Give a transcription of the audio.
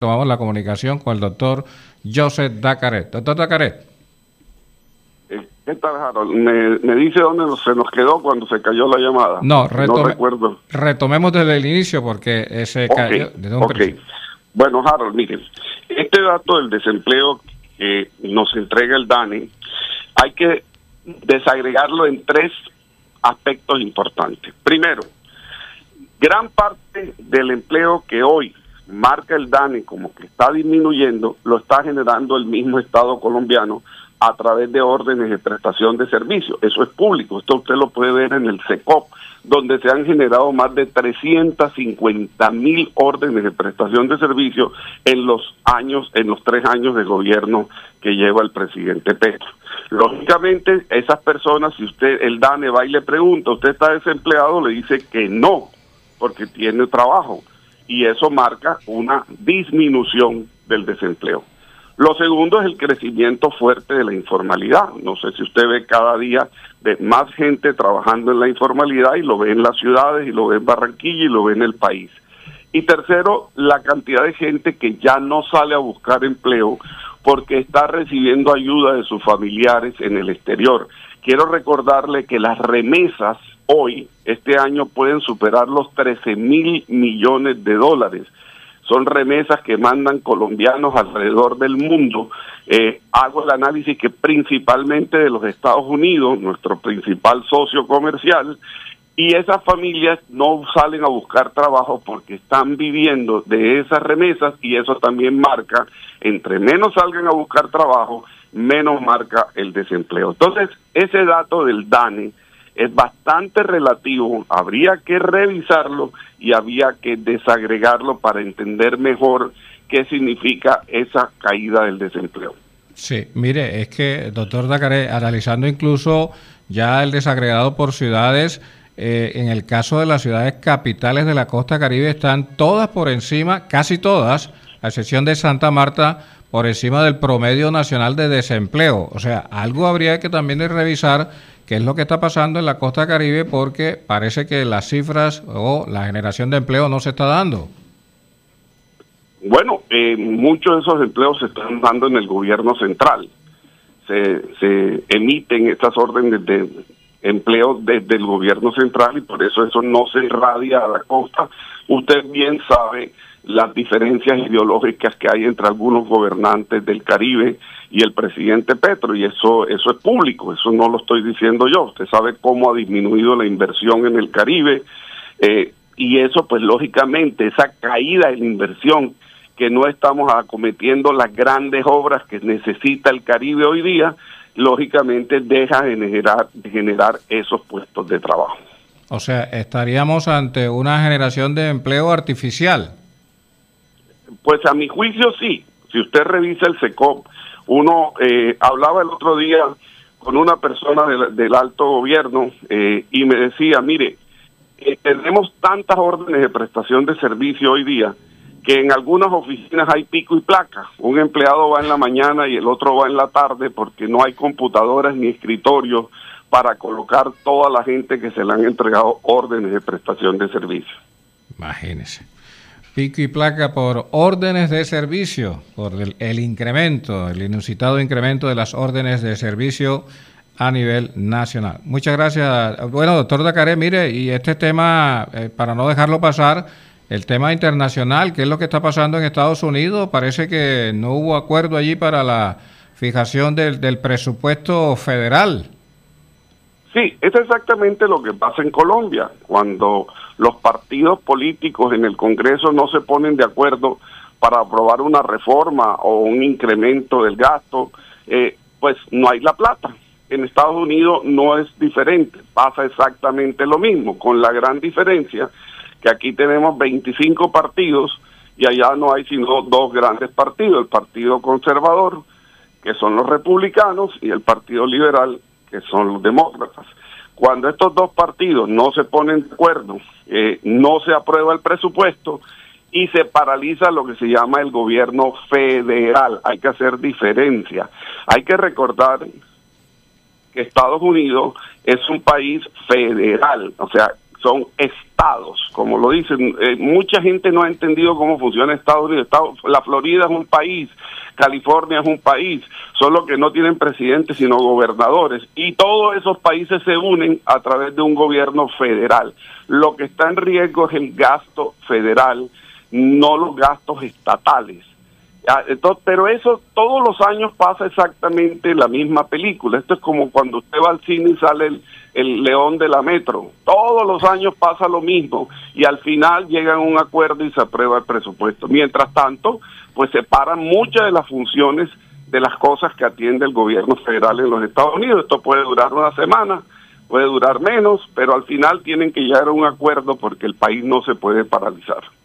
Tomamos la comunicación con el doctor Joseph Dacaret. Doctor Dacaret. ¿Qué tal, Harold? ¿Me dice dónde se nos quedó cuando se cayó la llamada? No recuerdo. Retomemos desde el inicio porque se cayó desde un principio. Bueno, Harold, miren, este dato del desempleo que nos entrega el DANE, hay que desagregarlo en tres aspectos importantes. Primero, gran parte del empleo que hoy marca el DANE como que está disminuyendo, lo está generando el mismo Estado colombiano a través de órdenes de prestación de servicios. Eso es público, esto usted lo puede ver en el SECOP, donde se han generado más de 350.000 órdenes de prestación de servicios en los 3 años de gobierno que lleva el presidente Petro. Lógicamente, esas personas, si el DANE va y le pregunta, ¿usted está desempleado?, le dice que no, porque tiene trabajo, y eso marca una disminución del desempleo. Lo segundo es el crecimiento fuerte de la informalidad. No sé si usted ve cada día más gente trabajando en la informalidad, y lo ve en las ciudades, y lo ve en Barranquilla, y lo ve en el país. Y tercero, la cantidad de gente que ya no sale a buscar empleo porque está recibiendo ayuda de sus familiares en el exterior. Quiero recordarle que las remesas hoy, este año, pueden superar los 13.000 millones de dólares. Son remesas que mandan colombianos alrededor del mundo. Hago el análisis que principalmente de los Estados Unidos, nuestro principal socio comercial, y esas familias no salen a buscar trabajo porque están viviendo de esas remesas, y eso también marca, entre menos salgan a buscar trabajo, menos marca el desempleo. Entonces, ese dato del DANE es bastante relativo, habría que revisarlo y había que desagregarlo para entender mejor qué significa esa caída del desempleo. Sí, mire, es que, doctor Dacaret, analizando incluso ya el desagregado por ciudades, en el caso de las ciudades capitales de la costa Caribe están todas por encima, casi todas, a excepción de Santa Marta, por encima del promedio nacional de desempleo. O sea, algo habría que también de revisar qué es lo que está pasando en la costa Caribe, porque parece que las cifras o la generación de empleo no se está dando. Bueno, muchos de esos empleos se están dando en el gobierno central. Se emiten estas órdenes de empleo desde el gobierno central, y por eso no se irradia a la costa. Usted bien sabe las diferencias ideológicas que hay entre algunos gobernantes del Caribe y el presidente Petro, y eso es público, eso no lo estoy diciendo yo. Usted sabe cómo ha disminuido la inversión en el Caribe, y eso pues lógicamente, esa caída en la inversión, que no estamos acometiendo las grandes obras que necesita el Caribe hoy día, lógicamente deja de generar esos puestos de trabajo. O sea, estaríamos ante una generación de empleo artificial. Pues a mi juicio sí. Si usted revisa el SECOP, uno hablaba el otro día con una persona del alto gobierno, y me decía, mire, tenemos tantas órdenes de prestación de servicio hoy día que en algunas oficinas hay pico y placa. Un empleado va en la mañana y el otro va en la tarde porque no hay computadoras ni escritorios para colocar toda la gente que se le han entregado órdenes de prestación de servicio. Imagínese. Pico y placa por órdenes de servicio, por el incremento, el inusitado incremento de las órdenes de servicio a nivel nacional. Muchas gracias. Bueno, doctor Dacaret, mire, y este tema, para no dejarlo pasar, el tema internacional, ¿qué es lo que está pasando en Estados Unidos? Parece que no hubo acuerdo allí para la fijación del presupuesto federal. Sí, es exactamente lo que pasa en Colombia. Cuando los partidos políticos en el Congreso no se ponen de acuerdo para aprobar una reforma o un incremento del gasto, pues no hay la plata. En Estados Unidos no es diferente, pasa exactamente lo mismo, con la gran diferencia que aquí tenemos 25 partidos y allá no hay sino 2 grandes partidos, el Partido Conservador, que son los republicanos, y el Partido Liberal, que son los demócratas. Cuando estos 2 partidos no se ponen de acuerdo, no se aprueba el presupuesto y se paraliza lo que se llama el gobierno federal. Hay que hacer diferencia. Hay que recordar que Estados Unidos es un país federal, o sea, son estados, como lo dicen. Mucha gente no ha entendido cómo funciona Estados Unidos. La Florida es un país, California es un país, solo que no tienen presidentes sino gobernadores, y todos esos países se unen a través de un gobierno federal. Lo que está en riesgo es el gasto federal, no los gastos estatales. Entonces, pero eso todos los años pasa exactamente la misma película. Esto es como cuando usted va al cine y sale el león de la metro. Todos los años pasa lo mismo y al final llegan a un acuerdo y se aprueba el presupuesto. Mientras tanto, pues se paran muchas de las funciones de las cosas que atiende el gobierno federal en los Estados Unidos. Esto puede durar una semana, puede durar menos, pero al final tienen que llegar a un acuerdo porque el país no se puede paralizar.